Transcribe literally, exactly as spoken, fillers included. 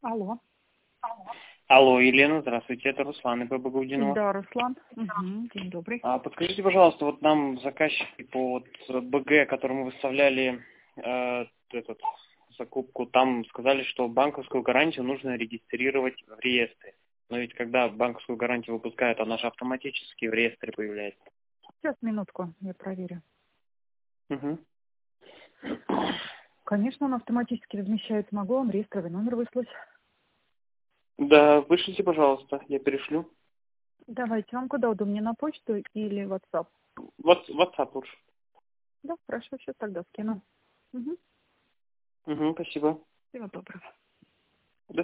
Алло. Алло, Елена, здравствуйте, это Руслан из ББ Гудинова. Да, Руслан. Угу. День добрый. А, подскажите, пожалуйста, вот нам заказчики по вот БГ, которому выставляли э, этот, закупку, там сказали, что банковскую гарантию нужно регистрировать в реестре. Но ведь когда банковскую гарантию выпускают, она же автоматически в реестре появляется. Сейчас, минутку, я проверю. Угу. Конечно, он автоматически размещается. Могу вам реестровый номер выслать. Да, вышлите, пожалуйста, я перешлю. Давайте, вам куда удобнее, на почту или WhatsApp? Вот, WhatsApp лучше. Да, хорошо, сейчас тогда скину. Угу. Угу, спасибо. Всего доброго.